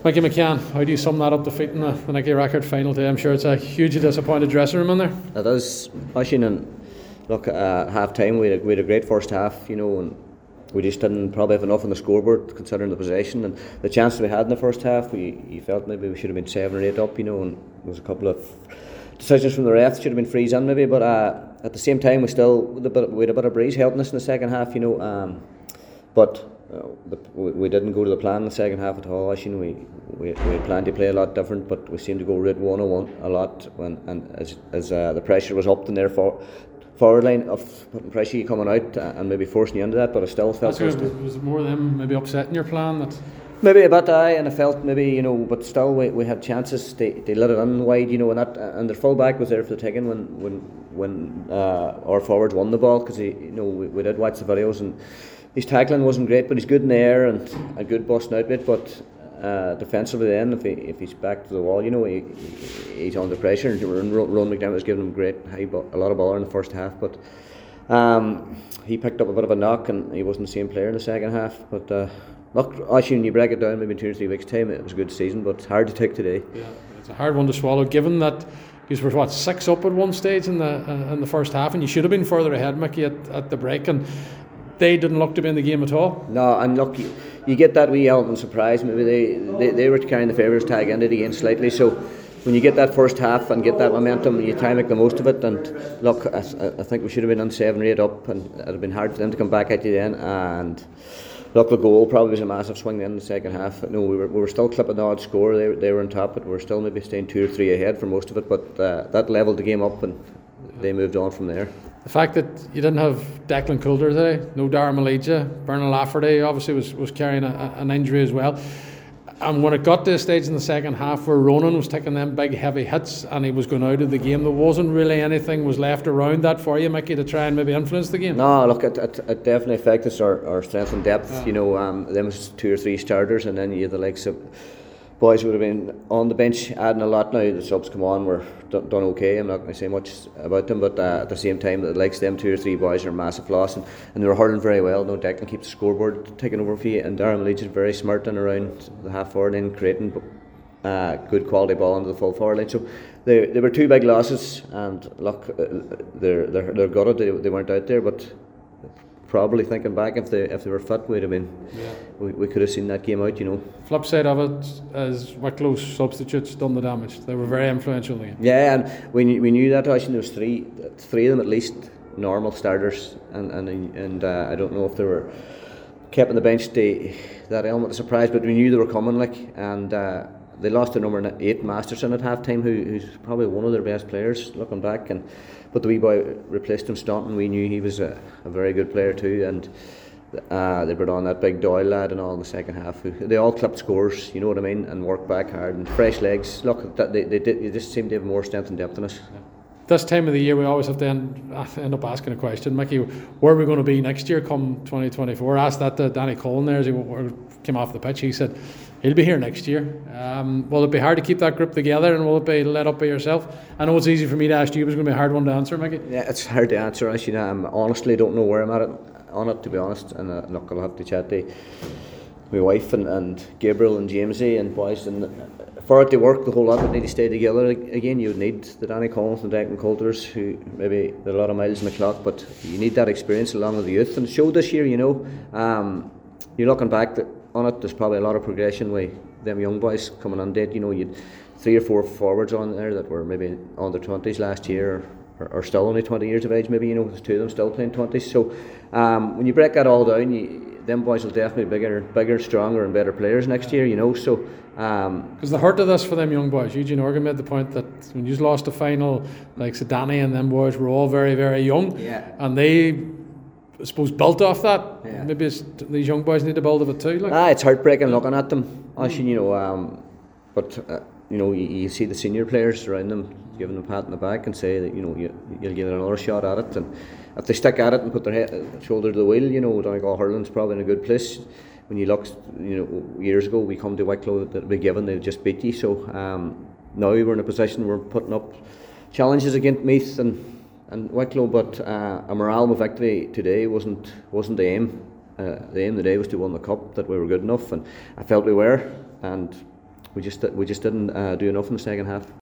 Mickey McCann, how do you sum that up, defeat in the Nicky Rackard final day? I'm sure it's a hugely disappointed dressing room in there. It is, Oisín, and look, at half time we had a great first half, and we just didn't probably have enough on the scoreboard considering the possession and the chances we had in the first half. You felt maybe we should have been 7 or 8 up, and there was a couple of decisions from the refs should have been frees in maybe, but at the same time we had a bit of breeze helping us in the second half, but we didn't go to the plan in the second half at all. We had planned to play a lot different, but we seemed to go route 101 a lot as the pressure was up in their forward line of putting pressure coming out and maybe forcing you into that, but I still felt was it more them maybe upsetting your plan? That maybe a bit, and I felt maybe, but still we had chances. They let it in wide, and their full back was there for the taking when our forwards won the ball, because we did watch the videos, and his tackling wasn't great, but he's good in the air and a good busting out bit. But defensively, then if he's back to the wall, he's under pressure. And Rowan McDermott was giving him a lot of ball in the first half, but he picked up a bit of a knock, and he wasn't the same player in the second half. But look, actually, when you break it down, maybe in 2 or 3 weeks' time, it was a good season, but it's hard to take today. Yeah, it's a hard one to swallow, given that you were 6 up at one stage in the first half, and you should have been further ahead, Mickey, at the break, and they didn't look to be in the game at all. No, and look, you get that wee element of surprise. Maybe they were carrying the favourites tag into the game slightly, so when you get that first half and get that momentum, you try and make the most of it. And look, I think we should have been on 7 or 8 up, and it would have been hard for them to come back at you then. And look, the goal probably was a massive swing in the second half. No, we were still clipping the odd score. They were on top, but we were still maybe staying 2 or 3 ahead for most of it. But that levelled the game up, and they moved on from there. The fact that you didn't have Declan Coulter today, no Dara Malija, Bernard Lafferty obviously was carrying an injury as well. And when it got to a stage in the second half where Ronan was taking them big heavy hits and he was going out of the game, there wasn't really anything was left around that for you, Mickey, to try and maybe influence the game. No, look, it definitely affected our strength and depth. Them was 2 or 3 starters, and then you had the likes of boys who would have been on the bench adding a lot. Now the subs come on, we're done okay. I'm not going to say much about them, but at the same time, the likes of them 2 or 3 boys are a massive loss, and they were hurling very well. No, Declan keeps the scoreboard taking over for you, and Darren Leach is very smart and around the half forward line, creating good quality ball into the full forward line. So they were 2 big losses, and look, they're gutted they weren't out there, but probably thinking back, if they were fit, we'd have been. Yeah. We could have seen that game out, Flip side of it is Wicklow's substitutes done the damage. They were very influential in the game. Yeah, and we knew that. Actually, there was three of them at least normal starters, and I don't know if they were kept on the bench. That element of surprise, but we knew they were coming. And they lost to number 8 Masterson at half time, who's probably one of their best players looking back, but the wee boy replaced him, Staunton. We knew he was a very good player too, and they brought on that big Doyle lad and all in the second half. They all clipped scores, you know what I mean, and worked back hard and fresh legs. Look, they just seemed to have more strength and depth in us. Yeah. This time of the year we always have to end up asking a question, Mickey, where are we going to be next year come 2024? I asked that to Danny Cullen there as he came off the pitch. He said he'll be here next year. Will it be hard to keep that group together, and will it be led up by yourself? I know it's easy for me to ask you, but it's going to be a hard one to answer, Mickey. Yeah, it's hard to answer. I honestly don't know where I'm at on it, to be honest, and look, I'll have to chat to my wife and Gabriel and Jamesy and boys, and for it to work, the whole lot would need to stay together again. You would need the Danny Collins and Declan Coulters, who maybe there are a lot of miles in the clock, but you need that experience along with the youth, and it showed this year. You're looking back on it, there's probably a lot of progression with them young boys coming on date. You had 3 or 4 forwards on there that were maybe under 20s last year, or still only 20 years of age. Maybe there's 2 of them still playing 20s. So when you break that all down, them boys will definitely be bigger, stronger, and better players next year. So because the heart of this for them young boys, Eugene Organ made the point that when you lost the final, like Danny and them boys were all very, very young, and they, I suppose, built off that. Yeah. Maybe these young boys need to build of it too. It's heartbreaking looking at them. Actually, but you see the senior players around them giving them a pat on the back and say that you'll give it another shot at it, and if they stick at it and put their shoulder to the wheel, Donegal hurling's probably in a good place. When you look, years ago we come to Wicklow that we given, they just beat you. So now we're in a position we're putting up challenges against Meath and Wicklow, but a morale with victory today wasn't the aim. The aim today was to win the cup, that we were good enough, and I felt we were. And we just didn't do enough in the second half.